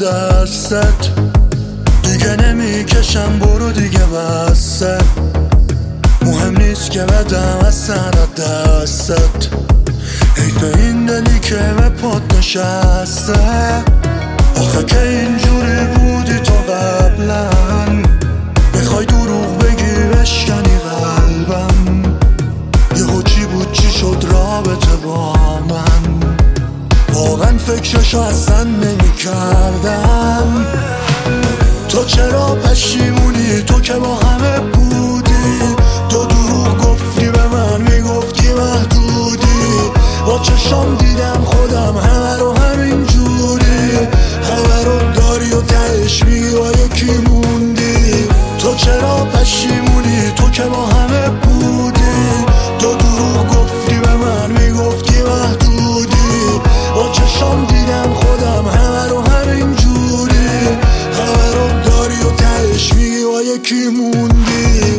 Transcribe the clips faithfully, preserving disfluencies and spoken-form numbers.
دستت، دیگه نمیکشم برو دیگه بسته. مهم نیست که بدم از سر دستت، حیف این دلی که به پات نشسته. آخه که اینجوری بودی تو قبلا، بخوای دروغ بگی بشکنی قلبم. یهو چی بود چی شد رابطه با من، واقعا فکرشو اصلا نمی کردم. تو چرا پشیمونی؟ تو که با همه بودی، تو دروغ گفتی به من، میگفتی محدودی. با چشام دیدم خودم همه رو همین جوری، همه رو داری و تهش میگی با یکی موندی. تو چرا پشیمونی؟ تو که با همه بودی، تو دروغ گفتی به من، میگفتی محدودی. با چشام دیدم خودم همه رو همین جوری، همه رو داری و تهش میگی با یکی موندی.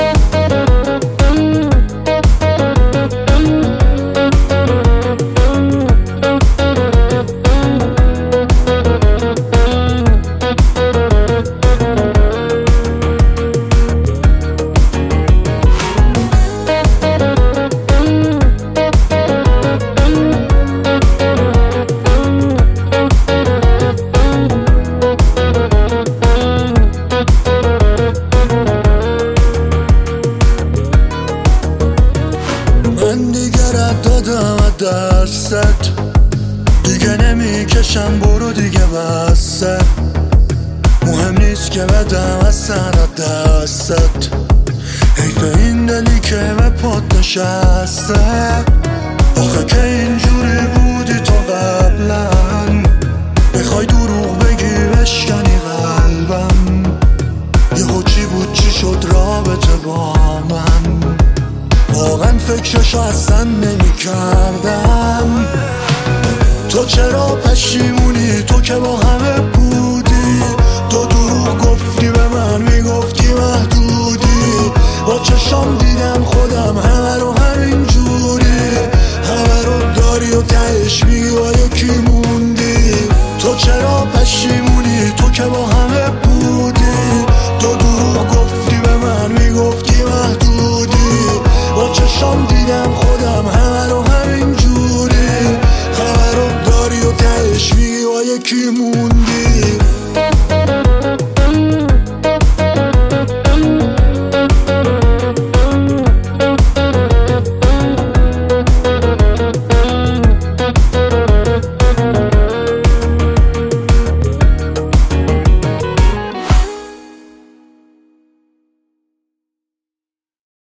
من دیگه رد دادم از دستت، دیگه نمیکشم برو دیگه بسته. مهم نیست که بدم از سر دستت، حیف این دلی که به پات نشسته. آخه که اینجوری بودی تو قبلا، بخوای دروغ بگی بشکنی قلبم. یهو چی بود چی شد رابطه با من، واقعا فکرشو اصلا نمی کردم. تو چرا پشیمونی؟ تو که با همه بودی، تو دروغ گفتی به من، میگفتی محدودی. با چشام دیدم خودم همه رو همین جوری، همه رو داری و تهش